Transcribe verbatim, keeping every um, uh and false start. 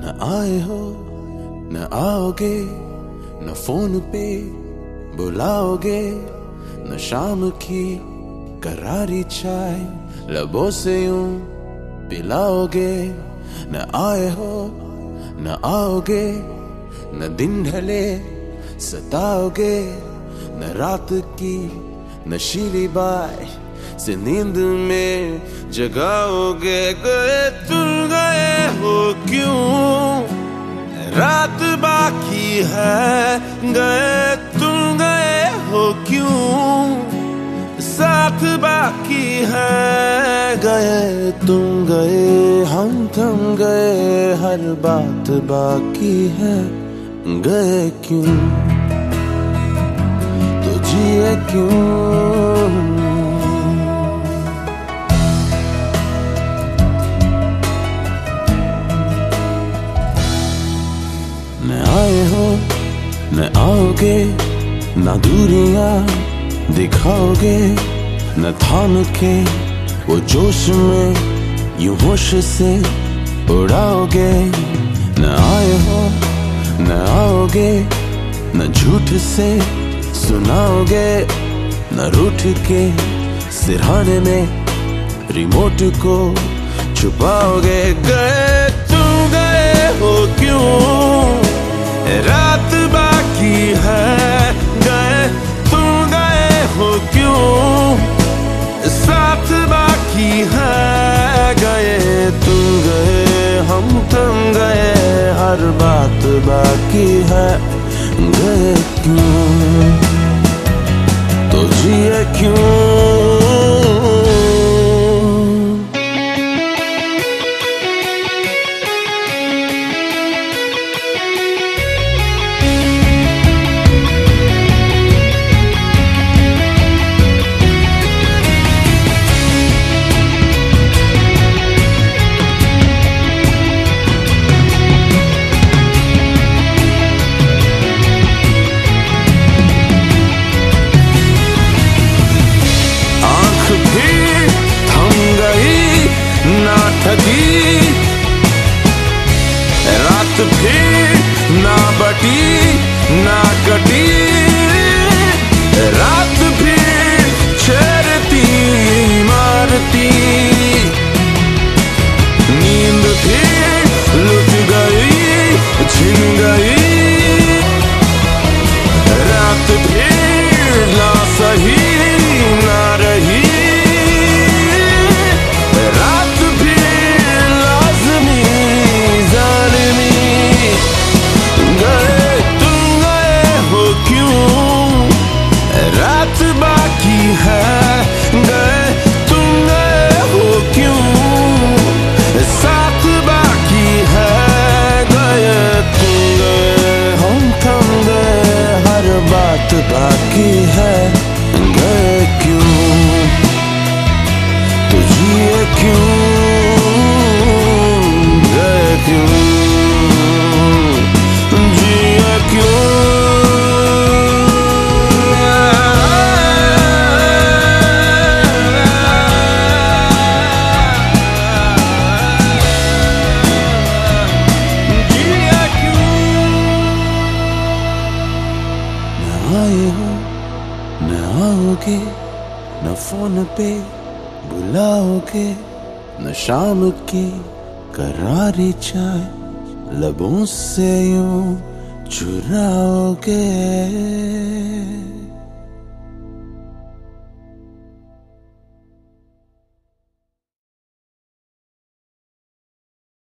न आए हो न आओगे, न फोन पे बुलाओगे, न शाम की करारी चाय लबों से यूं पिलाओगे। न आए हो न आओगे, न दिन ढले सताओगे, न रात की नशीली बाय से नींद में जगाओगे। गए तुम गए हो क्यों, रात बाकी है, गए तुम गए हो क्यों, साथ बाकी है। गए तुम गए हम थम गए, हर बात बाकी है। गए क्यों तो जिए क्यों। न आए हो न आओगे, न दूरियां दिखाओगे, न थाम के वो जोश में यूं होश से उड़ाओगे। न आए हो न आओगे, न झूठ से सुनाओगे, न रूठ के सिरहाने में रिमोट को छुपाओगे। गए तुम गए हो क्यों, रात बाकी है, गए तुम गए हो क्यों, साथ बाकी है। गए तुम गए हम थम गए, हर बात बाकी है। गए क्यों तो जिए क्यों। रात फिर ना बटी ना कटी, रात फिर छेड़ती मारती, नींद फिर लुट गई छिन गई, रात फिर ना सही ना रही, बाकी है। गए क्यों तो जिए क्यों। गए क्यों जिए क्यों। जिए क्यों। न आए हो न आओगे, न फोन पे बुलाओगे, न शाम की करारी चाय लबों से यूं चुराओगे।